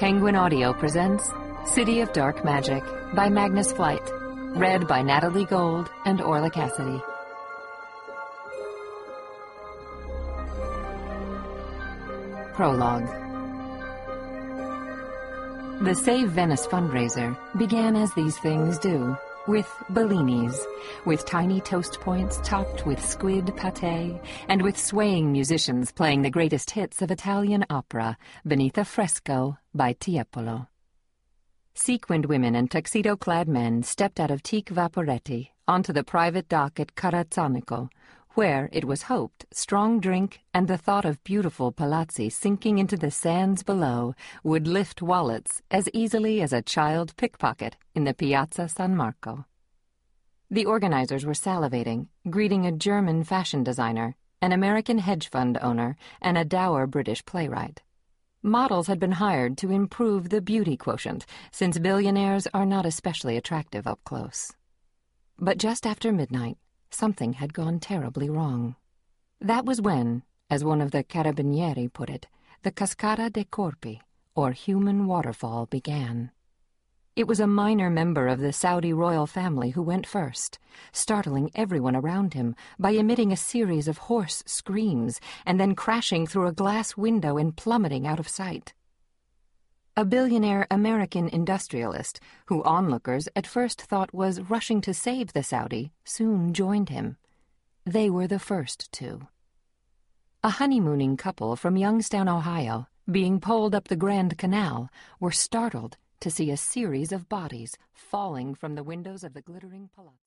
Penguin Audio presents City of Dark Magic by Magnus Flight, read by Natalie Gold and Orla Cassidy. Prologue. The Save Venice fundraiser began as these things do, with bellinis, with tiny toast points topped with squid pâté, and with swaying musicians playing the greatest hits of Italian opera beneath a fresco by Tiepolo. Sequined women and tuxedo-clad men stepped out of teak vaporetti onto the private dock at Corazzonico, where, it was hoped, strong drink and the thought of beautiful palazzi sinking into the sands below would lift wallets as easily as a child pickpocket in the Piazza San Marco. The organizers were salivating, greeting a German fashion designer, an American hedge fund owner, and a dour British playwright. Models had been hired to improve the beauty quotient, since billionaires are not especially attractive up close. But just after midnight, something had gone terribly wrong. That was when, as one of the carabinieri put it, the Cascata dei Corpi, or human waterfall, began. It was a minor member of the Saudi royal family who went first, startling everyone around him by emitting a series of hoarse screams and then crashing through a glass window and plummeting out of sight. A billionaire American industrialist, who onlookers at first thought was rushing to save the Saudi, soon joined him. They were the first two. A honeymooning couple from Youngstown, Ohio, being poled up the Grand Canal, were startled to see a series of bodies falling from the windows of the glittering palazzo.